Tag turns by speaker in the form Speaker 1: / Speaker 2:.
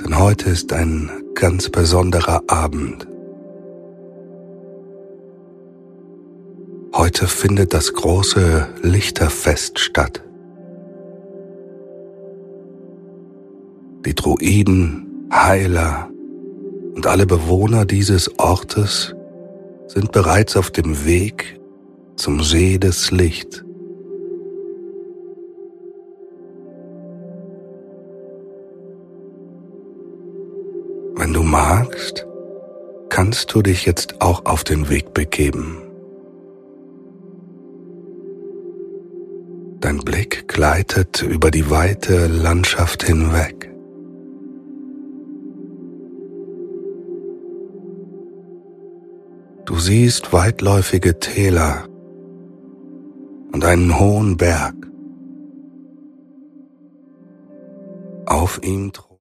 Speaker 1: denn heute ist ein ganz besonderer Abend. Heute findet das große Lichterfest statt. Die Druiden, Heiler und alle Bewohner dieses Ortes sind bereits auf dem Weg zum See des Lichts. Wenn du magst, kannst du dich jetzt auch auf den Weg begeben. Dein Blick gleitet über die weite Landschaft hinweg. Du siehst weitläufige Täler und einen hohen Berg. Auf ihm